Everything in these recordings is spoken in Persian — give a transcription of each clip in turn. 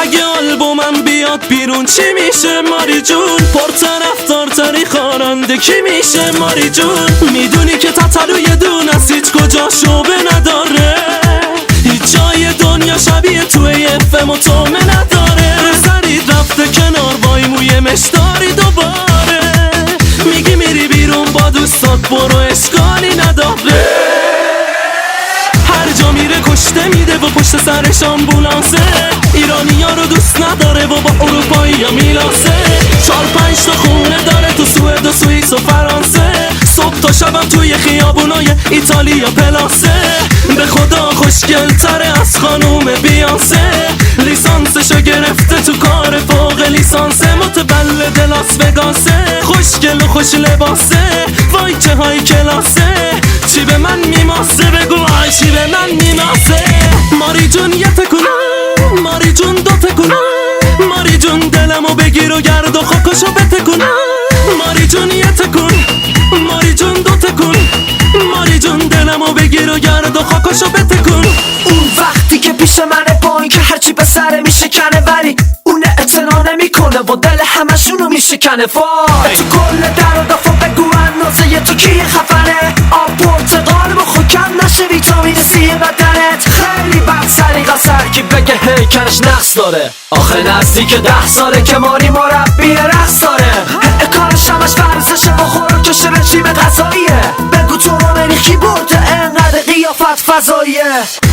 اگه آلبومم بیاد بیرون چی میشه ماری جون؟ پرطرفدارتری خواننده کی میشه ماری جون؟ میدونی که تتلوی دون از هیچ کجا شعبه نداره، هیچ جای دنیا شبیه توی FM و تومه نداره. سرید رفته کنار وای موی مشداری دوباره، میگی میری بیرون با دوستات برو اشکالی نداره. هر جا میره کشته میده و پشت سرش آمبولانسه، ایرانی ها رو دوست نداره و با اروپایی ها میلاسه. 4-5 تا خونه داره تو سوئد و سوئیس و فرانسه، صبح تا شبم توی خیابونای ایتالیا پلاسه. به خدا خوشگل تره از خانوم بیانسه، لیسانسشو گرفته تو کار فوق لیسانسه. متولد لاس وگاسه، خوشگل و خوش لباسه، وای چه های کلاسه. چی به من میماسه بگو آی چی به من میماسه. ماری جون یه تکونه، ماری جون دو تکونه، ماری جون دلمو بگیر و گرد و خاکشو بتکونه. ماری جون یه تکون، ماری جون دو تکون، ماری جون دلمو بگیر و گرد و خاکشو بتکون. اون وقتی که پیش منه با این که هرچی به سره میشکنه، ولی اون اعتنا نمیکنه و دل همشونو میشکنه. وای تو کل در و دفعه بگو اندازه تو کی خفنه. آب پرتقال بخور کم نشه ویتامین سی بدنت. خیلی بد سلیقه سر کی بگه هیکلش نقص داره. آخه نزدیک 10 ساله که ماری مربی رقص داره. کارش همش ورزشه و خوراکش رژیم غذاییه. بگو تو رو کی برده انقدر قیافت فضاییه.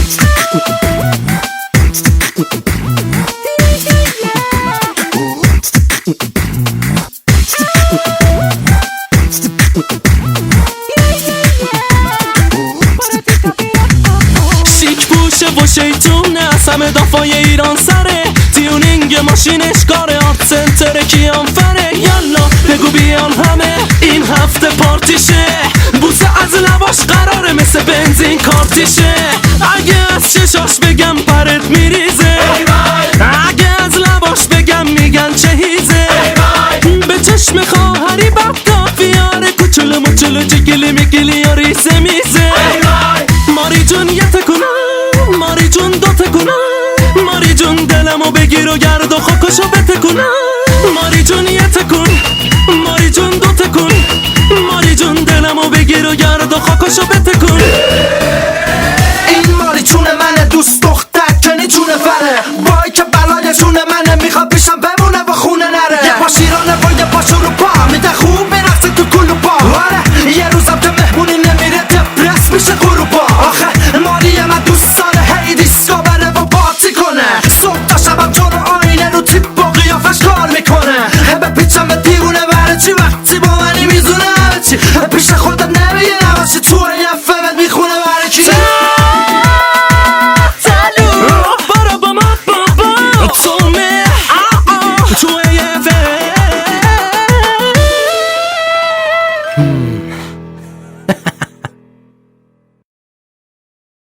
شیک پوشه و شیطونه از همه دافای ایران سره. تیونینگ ماشینش کاره، آرت سنتر کیان فره. یالا بگو بیان همه این هفته پارتیشه. بوسه از لباش قراره مثل بنزین کارتیشه. اگه از چشاش بگم پرت میریزه، اگه از لباش بگم میگن چه هیزه. به چشم خواهری بدگافیاره، کوچولو مچولو جگلی میگلی یا ریزه میزه. ماری جون یه تکونه، ماری جون دو تکونه، ماری جون دلمو بگیر و گرد و خاکشو بتکونه. ماری جون یه تکون، ماری جون دو تکون، ماری جون دلمو بگیر و گرد و خاکشو بتکون.